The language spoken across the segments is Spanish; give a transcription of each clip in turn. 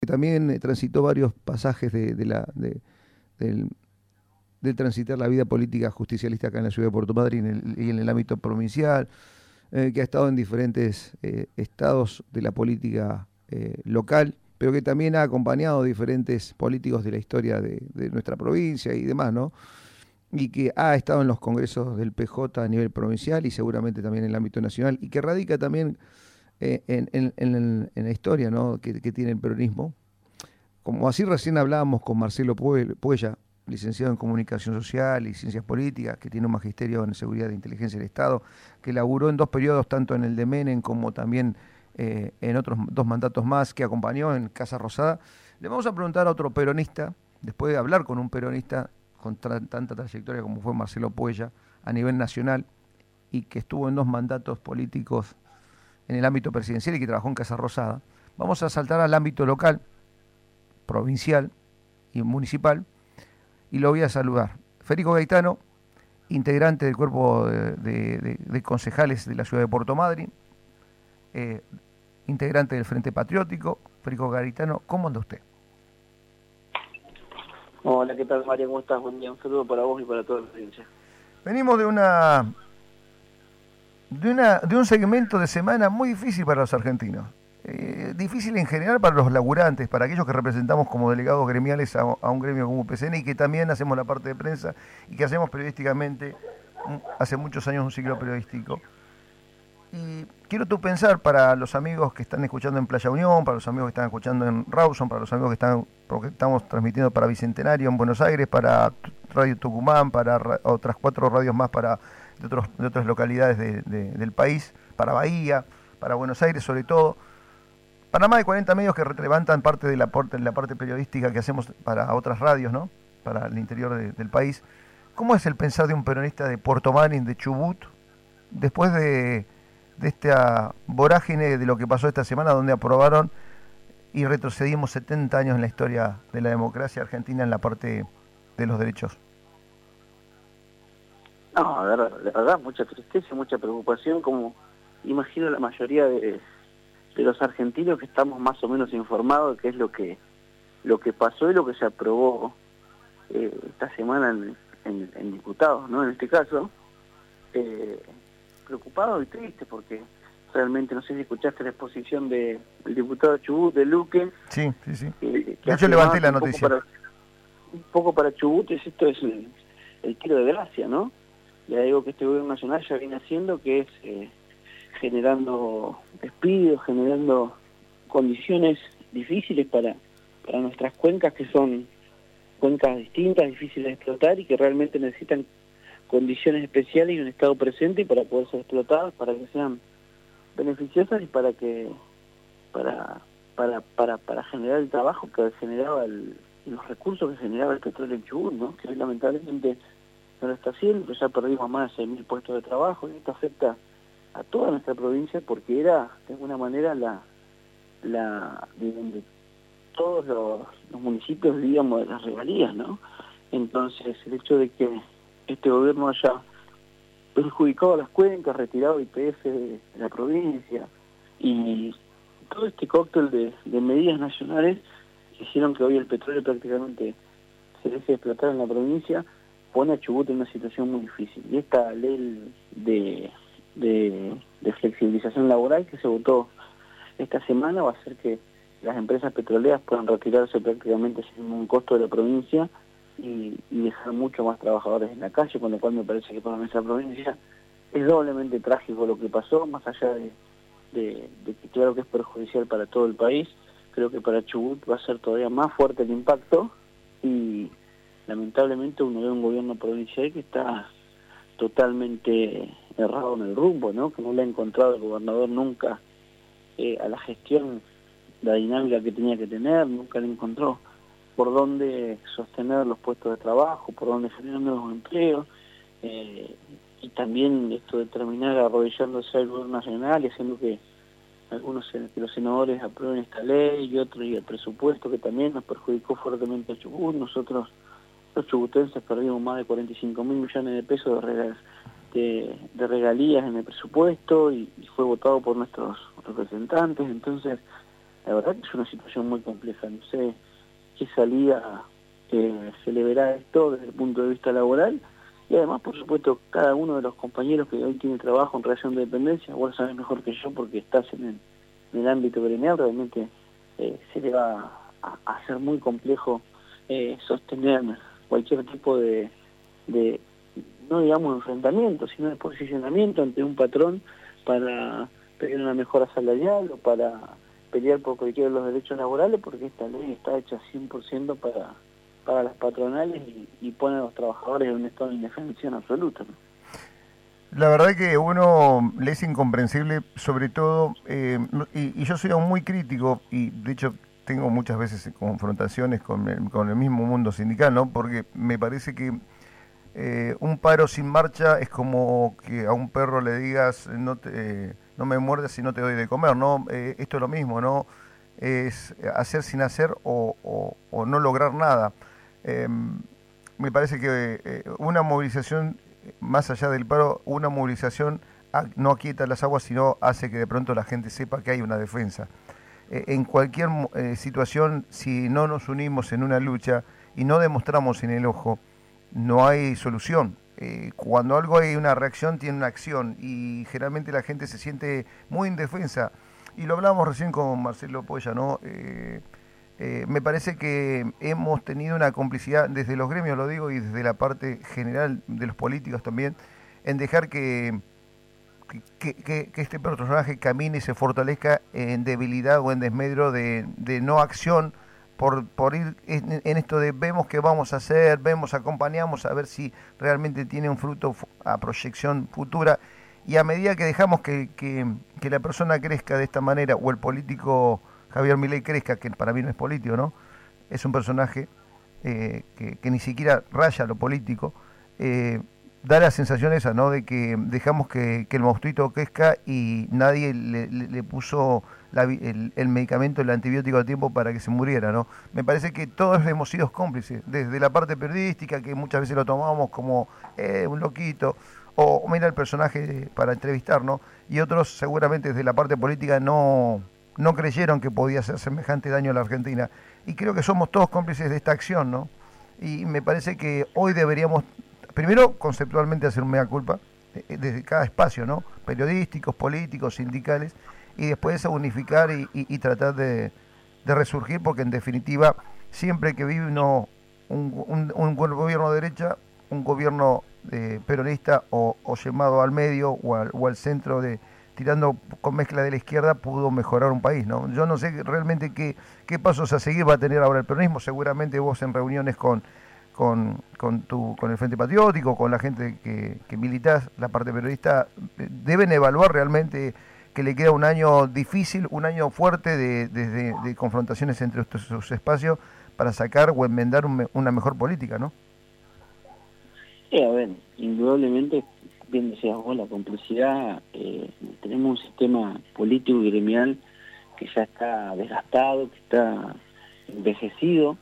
que también transitó varios pasajes del, de transitar la vida política justicialista acá en la ciudad de Puerto Madryn y en el ámbito provincial, que ha estado en diferentes estados de la política local, pero que también ha acompañado diferentes políticos de la historia de nuestra provincia y demás, ¿no? Y que ha estado en los congresos del PJ a nivel provincial y seguramente también en el ámbito nacional, y que radica también en la historia, ¿no? que tiene el peronismo. Como así recién hablábamos con Marcelo Puella, licenciado en Comunicación Social y Ciencias Políticas, que tiene un magisterio en Seguridad e Inteligencia del Estado, que laburó en dos periodos, tanto en el de Menem como también en otros dos mandatos más, que acompañó en Casa Rosada. Le vamos a preguntar a otro peronista, después de hablar con un peronista con tanta trayectoria como fue Marcelo Puella a nivel nacional y que estuvo en dos mandatos políticos en el ámbito presidencial y que trabajó en Casa Rosada. Vamos a saltar al ámbito local, provincial y municipal, y lo voy a saludar. Federico Gaetano, integrante del cuerpo de concejales de la ciudad de Puerto Madryn, integrante del Frente Patriótico. Federico Gaetano, ¿cómo anda usted? Hola, ¿qué tal, María? ¿Cómo estás? Buen día, un saludo para vos y para toda la audiencia. Venimos de un segmento de semana muy difícil para los argentinos. Difícil en general para los laburantes, para aquellos que representamos como delegados gremiales a un gremio como UPCN y que también hacemos la parte de prensa y que hacemos periodísticamente hace muchos años un ciclo periodístico. Y quiero tú pensar para los amigos que están escuchando en Playa Unión, para los amigos que están escuchando en Rawson, para los amigos que están, porque estamos transmitiendo para Bicentenario en Buenos Aires, para Radio Tucumán, para otras 4 radios más de otras localidades del país, para Bahía, para Buenos Aires sobre todo, para más de 40 medios que levantan parte de la parte periodística que hacemos para otras radios, ¿no? Para el interior del país. ¿Cómo es el pensar de un peronista de Puerto Madryn, de Chubut, después de esta vorágine de lo que pasó esta semana, donde aprobaron y retrocedimos 70 años en la historia de la democracia argentina en la parte de los derechos? No, la verdad, mucha tristeza, mucha preocupación, como imagino la mayoría de los argentinos que estamos más o menos informados de qué es lo que pasó y lo que se aprobó esta semana en diputados, ¿no? En este caso, preocupado y triste porque realmente, no sé si escuchaste la exposición del diputado Chubut, de Luque. Sí. Que De hecho levanté la noticia. Un poco para Chubut esto es el tiro de gracia, ¿no? Y algo que este gobierno nacional ya viene haciendo, que es generando despidos, generando condiciones difíciles para nuestras cuencas, que son cuencas distintas, difíciles de explotar y que realmente necesitan condiciones especiales y un Estado presente para poder ser explotadas, para que sean beneficiosas y para generar el trabajo que generaba los recursos que generaba el petróleo en Chubut, ¿no? Que hoy lamentablemente no lo está haciendo, ya perdimos más de 6.000 puestos de trabajo y esto afecta a toda nuestra provincia porque era de alguna manera la de donde todos los municipios vivíamos de las regalías, ¿no? Entonces el hecho de que este gobierno haya perjudicado a las cuencas, retirado IPF de la provincia y todo este cóctel de medidas nacionales hicieron que hoy el petróleo prácticamente se deje de explotar en la provincia, pone a Chubut en una situación muy difícil. Y esta ley de flexibilización laboral que se votó esta semana va a hacer que las empresas petroleras puedan retirarse prácticamente sin un costo de la provincia y dejar mucho más trabajadores en la calle, con lo cual me parece que para nuestra provincia es doblemente trágico lo que pasó, más allá de que claro que es perjudicial para todo el país. Creo que para Chubut va a ser todavía más fuerte el impacto y lamentablemente uno ve un gobierno provincial que está totalmente errado en el rumbo, ¿no? Que no le ha encontrado el gobernador nunca a la gestión la dinámica que tenía que tener, nunca le encontró por dónde sostener los puestos de trabajo, por dónde generar nuevos empleos, y también esto de terminar arrodillándose al gobierno nacional y haciendo que que los senadores aprueben esta ley y otros, y el presupuesto que también nos perjudicó fuertemente a Chubut. Nosotros, los chubutenses, perdimos más de 45.000 millones de pesos de regalías en el presupuesto y fue votado por nuestros representantes. Entonces la verdad que es una situación muy compleja. No sé qué salida se le verá a esto desde el punto de vista laboral, y además, por supuesto, cada uno de los compañeros que hoy tiene trabajo en relación de dependencia, vos sabés mejor que yo porque estás en el ámbito gremial, realmente se le va a hacer muy complejo sostener cualquier tipo de, no digamos enfrentamiento, sino de posicionamiento ante un patrón para pedir una mejora salarial o para pelear por cualquiera de los derechos laborales, porque esta ley está hecha 100% para las patronales y pone a los trabajadores en un estado de indefensión absoluta, ¿no? La verdad que uno le es incomprensible, sobre todo, y yo soy aún muy crítico, y de hecho tengo muchas veces confrontaciones con el mismo mundo sindical, ¿no? Porque me parece que un paro sin marcha es como que a un perro le digas no me muerdas si no te doy de comer, ¿no? Esto es lo mismo, ¿no? Es hacer sin hacer o no lograr nada. Eh, Me parece que una movilización, más allá del paro, una movilización no aquieta las aguas, sino hace que de pronto la gente sepa que hay una defensa. En cualquier situación, si no nos unimos en una lucha y no demostramos en el ojo, no hay solución. Cuando algo hay una reacción, tiene una acción y generalmente la gente se siente muy indefensa. Y lo hablábamos recién con Marcelo Polla, ¿no? Me parece que hemos tenido una complicidad desde los gremios, lo digo, y desde la parte general de los políticos también, en dejar que este personaje camine y se fortalezca en debilidad o en desmedro de no acción por ir en esto de vemos qué vamos a hacer, vemos, acompañamos a ver si realmente tiene un fruto a proyección futura. Y a medida que dejamos que la persona crezca de esta manera, o el político Javier Milei crezca, que para mí no es político, ¿no? Es un personaje que ni siquiera raya lo político, da la sensación esa, ¿no? De que dejamos que el monstruito crezca y nadie le puso el medicamento, el antibiótico a tiempo para que se muriera, ¿no? Me parece que todos hemos sido cómplices, desde la parte periodística, que muchas veces lo tomamos como un loquito, o mira el personaje para entrevistar, ¿no? Y otros seguramente desde la parte política no creyeron que podía hacer semejante daño a la Argentina. Y creo que somos todos cómplices de esta acción, ¿no? Y me parece que hoy deberíamos, primero, conceptualmente hacer un mea culpa desde cada espacio, ¿no? Periodísticos, políticos, sindicales, y después a unificar y tratar de resurgir, porque en definitiva, siempre que vive un gobierno de derecha, un gobierno peronista o llamado al medio o al centro tirando con mezcla de la izquierda, pudo mejorar un país, ¿no? Yo no sé realmente qué pasos a seguir va a tener ahora el peronismo. Seguramente vos en reuniones con el Frente Patriótico, con la gente que militás, la parte periodista, deben evaluar realmente que le queda un año difícil, un año fuerte de confrontaciones entre sus espacios para sacar o enmendar una mejor política, ¿no? Sí, a ver, indudablemente, bien decías vos, la complicidad, tenemos un sistema político y gremial que ya está desgastado, que está envejecido,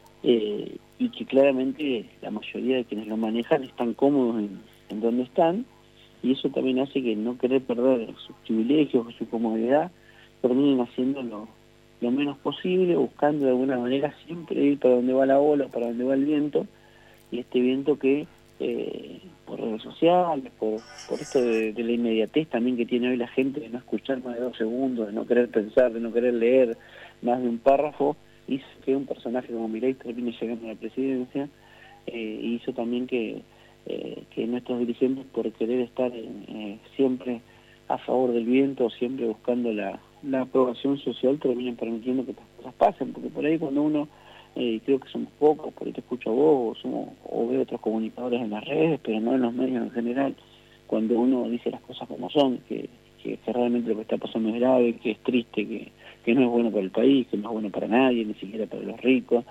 y que claramente la mayoría de quienes lo manejan están cómodos en donde están, y eso también hace que no querer perder sus privilegios o su comodidad, terminen haciendo lo menos posible, buscando de alguna manera siempre ir para donde va la ola, para donde va el viento, y este viento que por redes sociales, por esto de la inmediatez también que tiene hoy la gente, de no escuchar más de 2 segundos, de no querer pensar, de no querer leer más de un párrafo, hizo que un personaje como Milei termine llegando a la presidencia, hizo también que nuestros dirigentes, por querer estar siempre a favor del viento, siempre buscando la aprobación social, terminen permitiendo que estas cosas pasen, porque por ahí cuando uno, creo que somos pocos, por ahí te escucho a vos, o veo otros comunicadores en las redes, pero no en los medios en general, cuando uno dice las cosas como son, que realmente lo que está pasando es grave, que es triste, que no es bueno para el país, que no es bueno para nadie, ni siquiera para los ricos,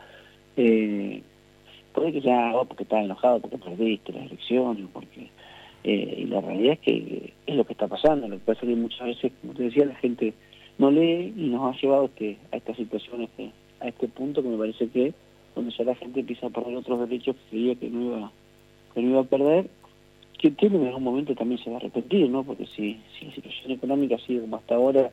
puede que ya vos porque estás enojado, porque perdiste las elecciones, porque y la realidad es que es lo que está pasando. Lo que pasa es que muchas veces, como te decía, la gente no lee y nos ha llevado a esta situación, a este punto que me parece que donde ya la gente empieza a perder otros derechos que creía que no iba a perder, que entiendo que en algún momento también se va a repetir, ¿no? Porque si la situación económica sigue como hasta ahora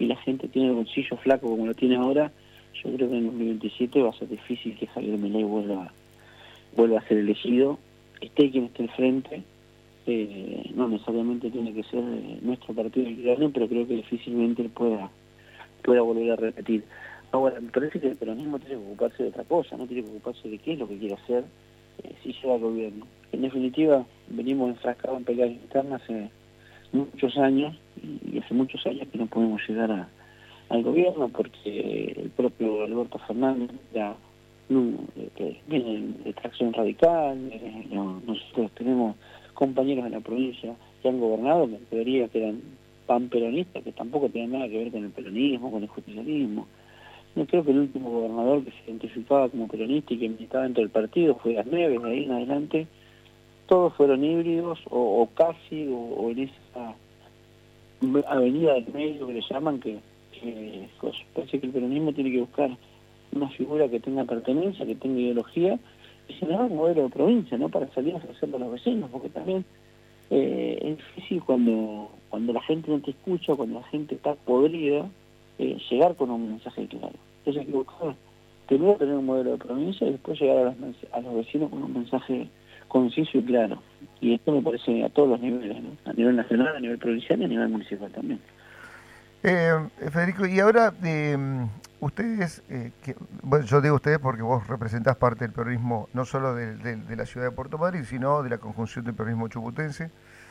y la gente tiene el bolsillo flaco como lo tiene ahora, yo creo que en 2027 va a ser difícil que Javier Milei vuelva a ser elegido, esté quien esté al frente. No necesariamente tiene que ser nuestro partido el que gane, pero creo que difícilmente él pueda volver a repetir. Ahora, me parece que el peronismo tiene que ocuparse de otra cosa, no tiene que ocuparse de qué es lo que quiere hacer si llega al gobierno. En definitiva, venimos enfrascados en peleas internas hace muchos años, y hace muchos años que no podemos llegar al gobierno porque el propio Alberto Fernández ya viene de tracción radical. Nosotros tenemos compañeros en la provincia que han gobernado, que en teoría que eran panperonistas, que tampoco tienen nada que ver con el peronismo, con el justicialismo. Yo creo que el último gobernador que se identificaba como peronista y que militaba dentro del partido fue Las Neves. De ahí en adelante todos fueron híbridos o casi, o en esa avenida del medio que le llaman, que parece que el peronismo tiene que buscar una figura que tenga pertenencia, que tenga ideología, y generar un modelo de provincia, ¿no? Para salir a ofrecerlo a los vecinos, porque también es difícil cuando la gente no te escucha, cuando la gente está podrida, llegar con un mensaje claro. Entonces hay que buscar primero tener un modelo de provincia y después llegar a los vecinos con un mensaje conciso y claro. Y esto me parece a todos los niveles, ¿no? A nivel nacional, a nivel provincial y a nivel municipal también. Federico, y ahora ustedes, bueno, yo digo ustedes porque vos representás parte del peronismo, no solo de la ciudad de Puerto Madryn, sino de la conjunción del peronismo chubutense.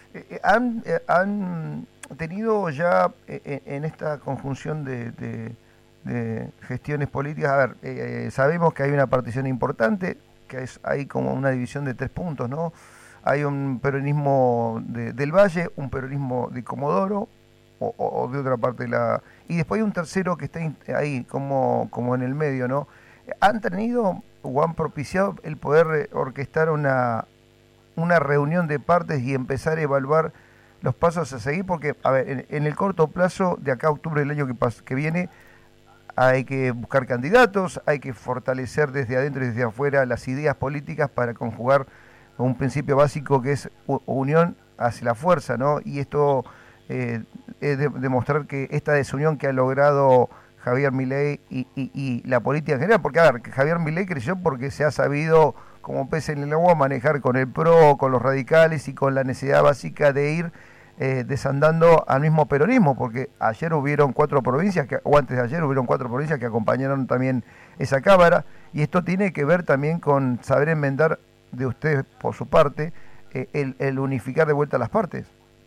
¿Han tenido ya en esta conjunción de gestiones políticas? A ver, sabemos que hay una partición importante, que hay como una división de 3 puntos, ¿no? Hay un peronismo del Valle, un peronismo de Comodoro, o de otra parte y después hay un tercero que está ahí como en el medio, ¿no? ¿Han tenido o han propiciado el poder orquestar una reunión de partes y empezar a evaluar los pasos a seguir? Porque, a ver, en el corto plazo, de acá a octubre del año que viene, hay que buscar candidatos, hay que fortalecer desde adentro y desde afuera las ideas políticas para conjugar un principio básico que es unión hacia la fuerza, ¿no? Y esto es demostrar que esta desunión que ha logrado Javier Milei y la política en general, porque a ver, que Javier Milei creció porque se ha sabido como pez en el agua manejar con el PRO, con los radicales y con la necesidad básica de ir desandando al mismo peronismo, porque ayer hubieron 4 provincias, o antes de ayer hubieron 4 provincias que acompañaron también esa cámara, y esto tiene que ver también con saber enmendar de ustedes por su parte, el unificar de vuelta las partes.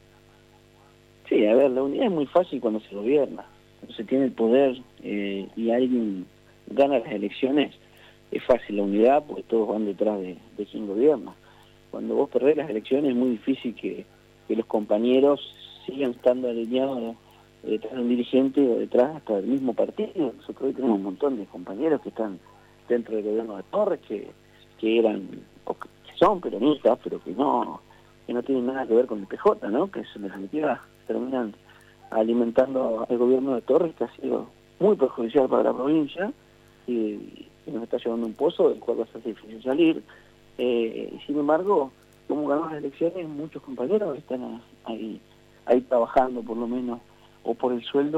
Sí, a ver, la unidad es muy fácil cuando se gobierna, cuando se tiene el poder y alguien gana las elecciones, es fácil la unidad porque todos van detrás de quien gobierna. Cuando vos perdés las elecciones es muy difícil que los compañeros sigan estando alineados detrás de un dirigente o detrás hasta del mismo partido. Nosotros hoy tenemos un montón de compañeros que están dentro del gobierno de Torres, que eran, o que son peronistas, pero que no tienen nada que ver con el PJ, ¿no? Que en definitiva terminan alimentando al gobierno de Torres, que ha sido muy perjudicial para la provincia y nos está llevando a un pozo del cual va a ser difícil salir. Y sin embargo, como ganamos las elecciones, muchos compañeros están ahí trabajando, por lo menos, o por el sueldo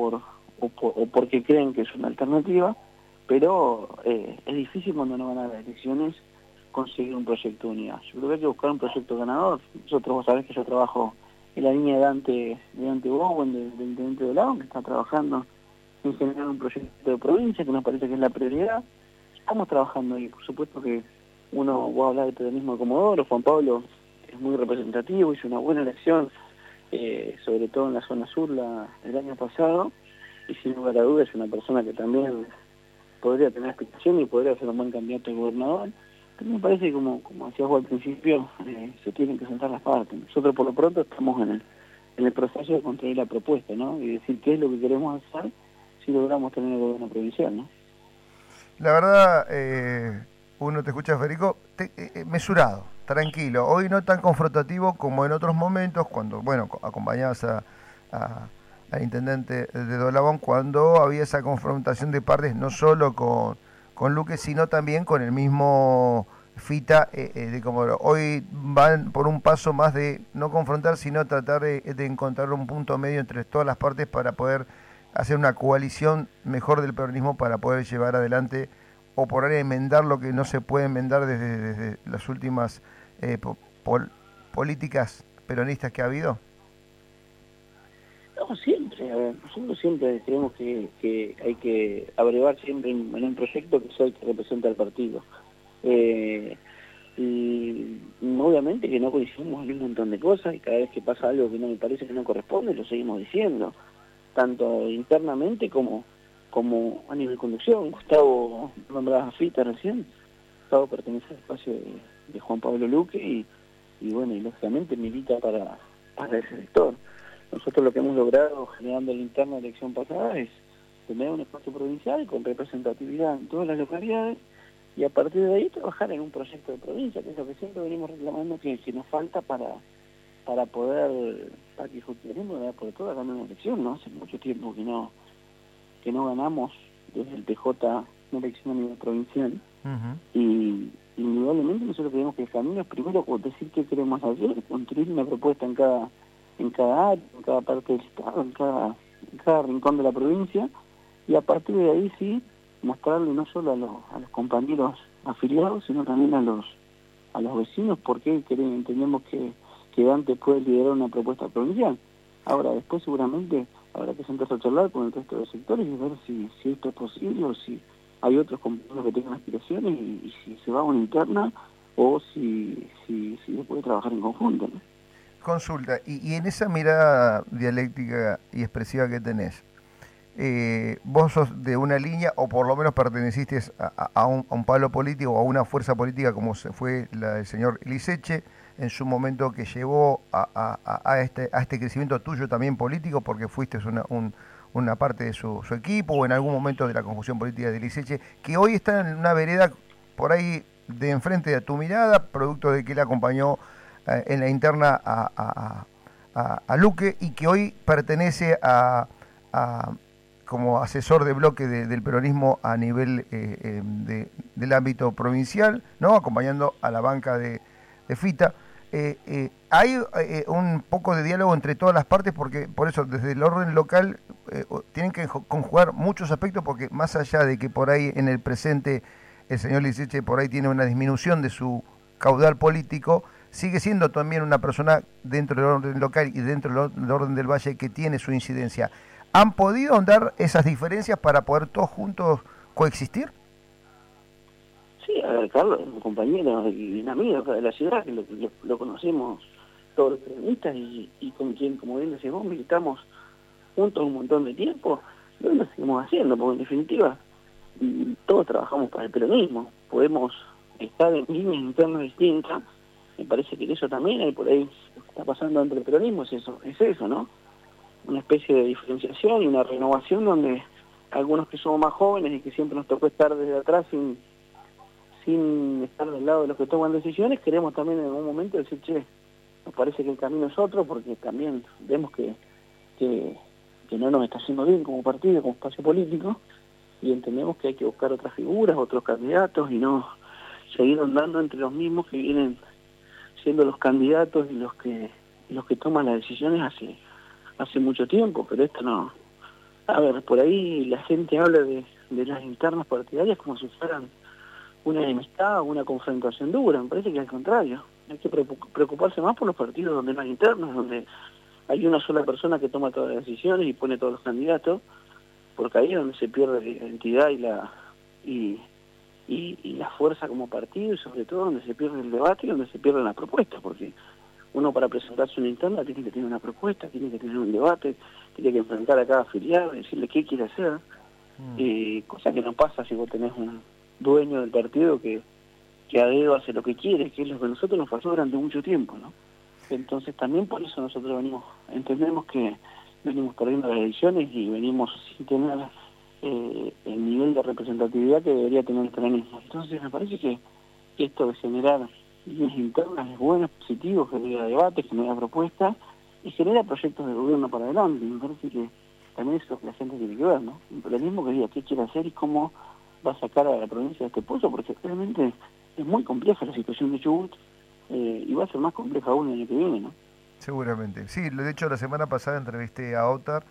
o porque creen que es una alternativa, pero es difícil cuando no ganan las elecciones conseguir un proyecto de unidad. Yo creo que hay que buscar un proyecto ganador. Nosotros, vos sabés que yo trabajo en la línea de Dante Bowen, del intendente de Lago, que está trabajando en generar un proyecto de provincia que nos parece que es la prioridad. Estamos trabajando ahí, por supuesto que uno va a hablar del peronismo de Comodoro. Juan Pablo es muy representativo, hizo una buena elección, sobre todo en la zona sur el año pasado, y sin lugar a dudas es una persona que también podría tener explicación y podría ser un buen candidato a gobernador. Pero me parece que, como decías vos al principio, se tienen que sentar las partes. Nosotros por lo pronto estamos en el proceso de construir la propuesta, ¿no? Y decir qué es lo que queremos hacer si logramos tener el gobierno provincial, ¿no? La verdad, uno te escucha, Federico, mesurado, tranquilo. Hoy no tan confrontativo como en otros momentos, cuando, bueno, acompañabas al intendente de Dolabón, cuando había esa confrontación de partes, no solo con Luque, sino también con el mismo Fita de Comodoro. Hoy van por un paso más de no confrontar, sino tratar de encontrar un punto medio entre todas las partes para poder hacer una coalición mejor del peronismo para poder llevar adelante o por ahí enmendar lo que no se puede enmendar desde las últimas políticas peronistas que ha habido? No, siempre, a ver, nosotros siempre creemos que hay que abrevar siempre en un proyecto que sea el que representa al partido. Y obviamente que no coincidimos en un montón de cosas y cada vez que pasa algo que no me parece que no corresponde, lo seguimos diciendo, tanto internamente como a nivel conducción. Gustavo, nombraba a Fita recién, Gustavo pertenece al espacio de Juan Pablo Luque y bueno, y lógicamente milita para ese sector. Nosotros lo que hemos logrado generando la interna elección pasada es tener un espacio provincial con representatividad en todas las localidades y a partir de ahí trabajar en un proyecto de provincia, que es lo que siempre venimos reclamando que nos falta para que justamente por toda ganar una elección, ¿no? Hace mucho tiempo que no ganamos desde el PJ una elección a nivel provincial. Y indudablemente nosotros creemos que el camino es primero decir qué queremos hacer, construir una propuesta en cada área, en cada parte del estado, en cada rincón de la provincia, y a partir de ahí sí mostrarle no solo a los compañeros afiliados, sino también a los vecinos por qué entendemos que Dante puede liderar una propuesta provincial. Ahora, después seguramente habrá que sentarse a charlar con el resto de los sectores y ver si esto es posible o si hay otros compañeros que tengan aspiraciones y si se va a una interna o si se puede trabajar en conjunto, ¿no? Consulta, y en esa mirada dialéctica y expresiva que tenés, vos sos de una línea o por lo menos perteneciste a un palo político o a una fuerza política como fue la del señor Liceche en su momento, que llevó a este crecimiento tuyo también político porque fuiste una parte de su equipo o en algún momento de la conjunción política de Liceche, que hoy está en una vereda por ahí de enfrente de tu mirada, producto de que él acompañó en la interna a Luque y que hoy pertenece como asesor de bloque del peronismo a nivel del ámbito provincial, ¿no? Acompañando a la banca de Fita. Hay un poco de diálogo entre todas las partes porque por eso desde el orden local tienen que conjugar muchos aspectos, porque más allá de que por ahí en el presente el señor Liceche por ahí tiene una disminución de su caudal político, sigue siendo también una persona dentro del orden local y dentro del orden del Valle que tiene su incidencia. ¿Han podido ahondar esas diferencias para poder todos juntos coexistir? Sí, a ver, Carlos es un compañero y un amigo acá de la ciudad, que lo conocemos todos los periodistas y con quien, como bien decís vos, militamos juntos un montón de tiempo, y hoy lo seguimos haciendo, porque en definitiva todos trabajamos para el peronismo, podemos estar en líneas internas distintas, me parece que eso también hay por ahí, lo que está pasando dentro del peronismo es eso, ¿no? Una especie de diferenciación y una renovación donde algunos que somos más jóvenes y que siempre nos tocó estar desde atrás sin estar del lado de los que toman decisiones, queremos también en algún momento decir, che, nos parece que el camino es otro, porque también vemos que no nos está haciendo bien como partido, como espacio político, y entendemos que hay que buscar otras figuras, otros candidatos, y no seguir andando entre los mismos que vienen siendo los candidatos y los que toman las decisiones hace mucho tiempo, pero esto no. A ver, por ahí la gente habla de las internas partidarias como si fueran una enemistad o una confrontación dura. Me parece que al contrario, hay que preocuparse más por los partidos donde no hay internas, donde hay una sola persona que toma todas las decisiones y pone todos los candidatos, porque ahí es donde se pierde la identidad y la fuerza como partido, y sobre todo donde se pierde el debate y donde se pierden las propuestas, porque uno para presentarse una interna tiene que tener una propuesta, tiene que tener un debate, tiene que enfrentar a cada afiliado, decirle qué quiere hacer, cosa que no pasa si vos tenés un dueño del partido que a dedo hace lo que quiere, que es lo que a nosotros nos pasó durante mucho tiempo, ¿no? Entonces también por eso nosotros entendemos que venimos perdiendo las elecciones y venimos sin tener el nivel de representatividad que debería tener el peronismo. Entonces me parece que esto de generar líneas internas es bueno, es positivo, genera debates, genera propuestas y genera proyectos de gobierno para adelante. Y me parece que también es lo que la gente tiene que ver, ¿no? Un peronismo que diga qué quiere hacer y cómo va a sacar a la provincia de este pozo, porque realmente es muy compleja la situación de Chubut y va a ser más compleja aún el año que viene, ¿no? Seguramente. Sí, de hecho la semana pasada entrevisté a Otar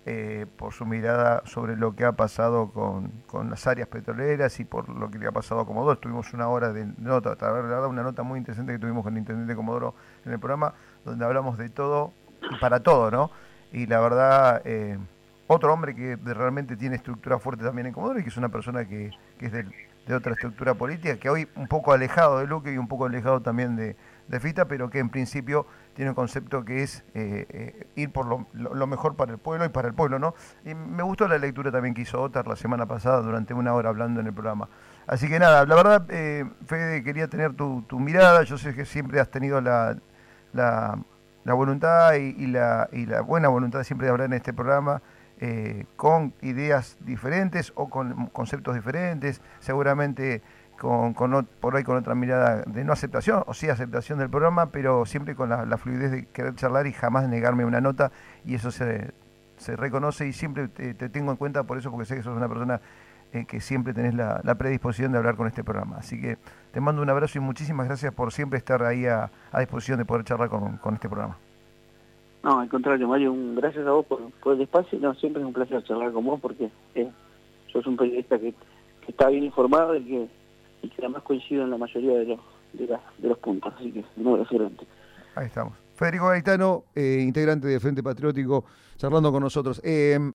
por su mirada sobre lo que ha pasado con las áreas petroleras y por lo que le ha pasado a Comodoro. Tuvimos una hora de nota, la verdad, una nota muy interesante que tuvimos con el intendente de Comodoro en el programa, donde hablamos de todo y para todo, ¿no? Y la verdad, otro hombre que realmente tiene estructura fuerte también en Comodoro y que es una persona que es de otra estructura política, que hoy un poco alejado de Luque y un poco alejado también de Fita, pero que en principio tiene un concepto que es ir por lo mejor para el pueblo y para el pueblo, ¿no? Y me gustó la lectura también que hizo Otar la semana pasada durante una hora hablando en el programa. Así que nada, la verdad, Fede, quería tener tu mirada. Yo sé que siempre has tenido la voluntad y la buena voluntad siempre de hablar en este programa, con ideas diferentes o con conceptos diferentes, seguramente por ahí con otra mirada de no aceptación, o sí aceptación del programa, pero siempre con la fluidez de querer charlar y jamás negarme una nota, y eso se reconoce y siempre te tengo en cuenta por eso, porque sé que sos una persona que siempre tenés la predisposición de hablar con este programa. Así que te mando un abrazo y muchísimas gracias por siempre estar ahí a disposición de poder charlar con este programa. No, al contrario, Mario, gracias a vos por el espacio. No, siempre es un placer charlar con vos porque sos un periodista que está bien informado y que además coincido en la mayoría de los puntos. Así que un abrazo grande. Ahí estamos. Federico Gaetano, integrante de Frente Patriótico, charlando con nosotros.